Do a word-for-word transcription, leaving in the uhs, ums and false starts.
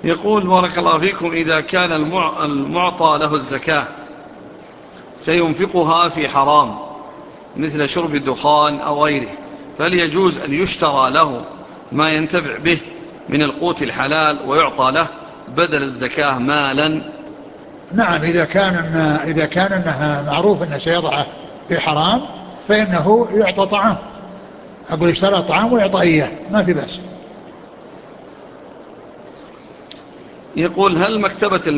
يقول بارك الله فيكم: إذا كان المعطى له الزكاة سينفقها في حرام مثل شرب الدخان أو غيره، فهل يجوز أن يشترى له ما ينتفع به من القوت الحلال ويعطى له بدل الزكاة مالا؟ نعم، إذا كان إذا كان أنها معروف أنه سيضعه في حرام فإنه يعطى طعام، أقول يشترى طعام ويعطى إياه، ما في بأس. يقول: هل مكتبة